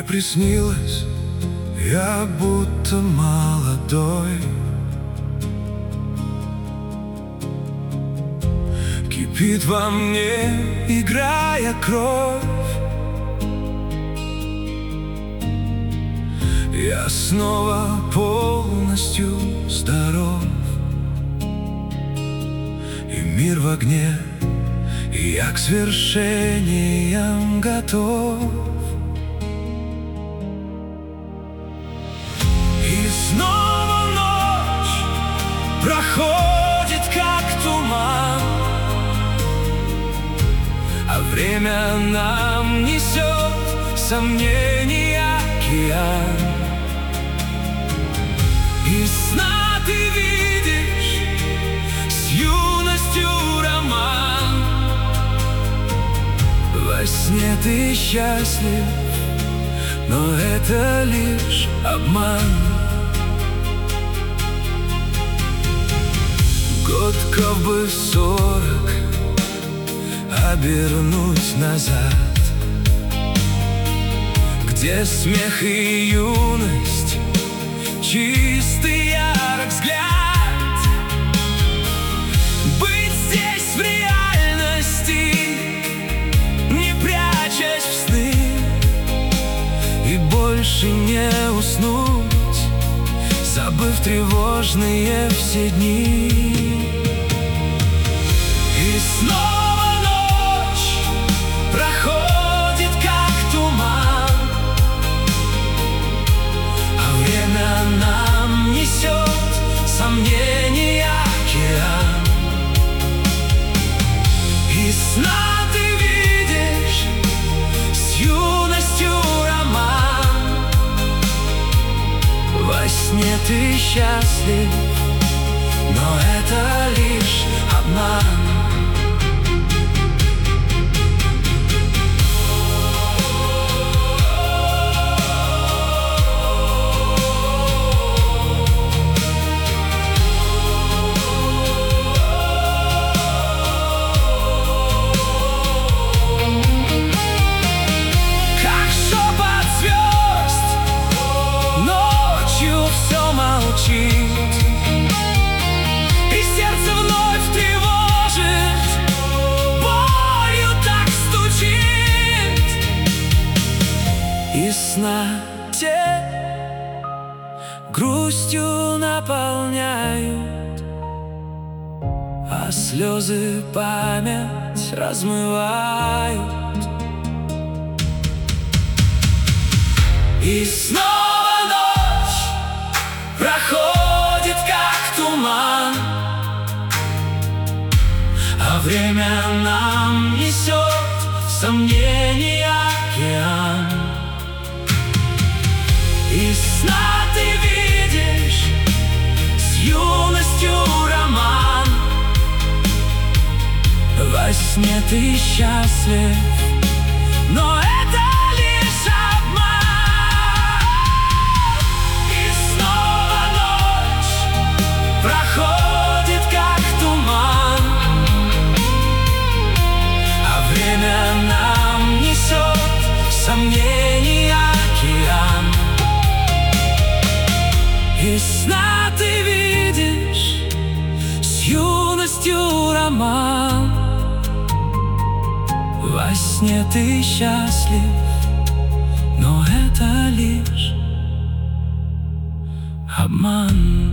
Мне приснилось, я будто молодой, кипит во мне, играя кровь. Я снова полностью здоров, и мир в огне, и я к свершениям готов. И снова ночь проходит, как туман, а время нам несет сомнения океан. Из сна ты видишь с юностью роман, во сне ты счастлив, но это лишь обман. Годков бы 40 обернуть назад, где смех и юность, чистый ярок взгляд. Быть здесь в реальности, не прячась в сны, и больше не уснуть, забыв тревожные все дни. И снова ночь проходит, как туман, а время нам несет сомнения океан. Из сна ты видишь с юностью роман, во сне ты счастлив, но это лишь обман. И сердце вновь тревожит, болью так стучит. Из сна те грустью наполняют, а слезы память размывают. И снова ночь проходит, как туман, а время нам несет сомнения океан. Из сна ты видишь с юностью роман, во сне ты счастлив, но это лишь обман. И снова ночь проходит, как туман, а время нам несет сомнения океан. Из сна ты видишь с юностью роман, во сне ты счастлив, но это лишь обман.